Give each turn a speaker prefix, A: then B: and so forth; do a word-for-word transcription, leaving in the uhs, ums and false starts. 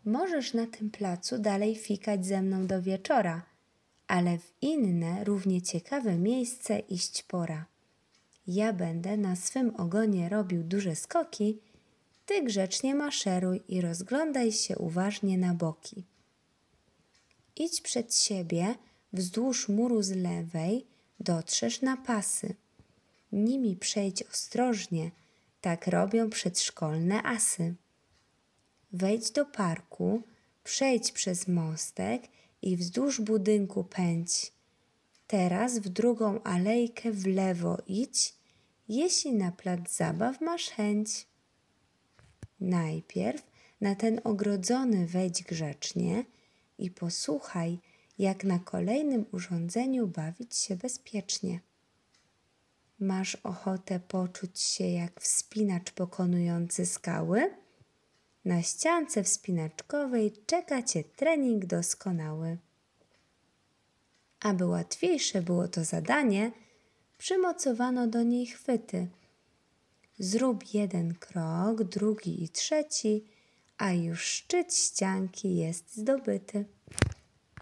A: Możesz na tym placu dalej fikać ze mną do wieczora, ale w inne, równie ciekawe miejsce iść pora. Ja będę na swym ogonie robił duże skoki, ty grzecznie maszeruj i rozglądaj się uważnie na boki. Idź przed siebie, wzdłuż muru z lewej, dotrzesz na pasy. Nimi przejdź ostrożnie, tak robią przedszkolne asy. Wejdź do parku, przejdź przez mostek i wzdłuż budynku pędź. Teraz w drugą alejkę w lewo idź, jeśli na plac zabaw masz chęć. Najpierw na ten ogrodzony wejdź grzecznie i posłuchaj, jak na kolejnym urządzeniu bawić się bezpiecznie. Masz ochotę poczuć się jak wspinacz pokonujący skały? Na ściance wspinaczkowej czeka cię trening doskonały. Aby łatwiejsze było to zadanie, przymocowano do niej chwyty. Zrób jeden krok, drugi i trzeci, a już szczyt ścianki jest zdobyty.